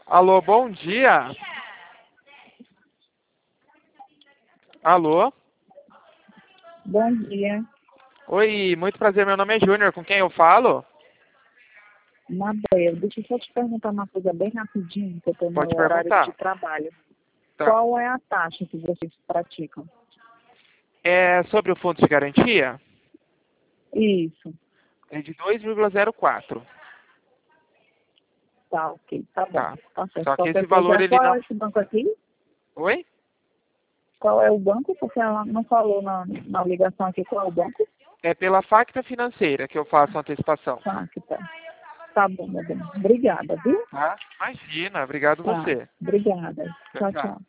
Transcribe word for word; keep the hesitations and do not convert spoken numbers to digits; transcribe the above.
Alô, bom dia. Alô? Bom dia. Oi, muito prazer, meu nome é Júnior, com quem eu falo? Mabel, deixa eu só te perguntar uma coisa bem rapidinho, que eu estou no Pode meu horário perguntar. de trabalho. Tá. Qual é a taxa que vocês praticam? É sobre o fundo de garantia? Isso, É de dois vírgula zero quatro. tá, ok, tá bom. Tá. Tá certo. Só que esse Qualquer valor, coisa, ele qual não... é esse banco aqui? Oi? Qual é o banco? Porque ela não falou na, na ligação aqui qual é o banco. É pela Facta Financeira que eu faço a antecipação. Tá, que tá. Tá bom, meu bem. Obrigada, viu? Tá? Imagina, obrigado Tá, você. obrigada. Tchau, Tchau, tchau. tchau.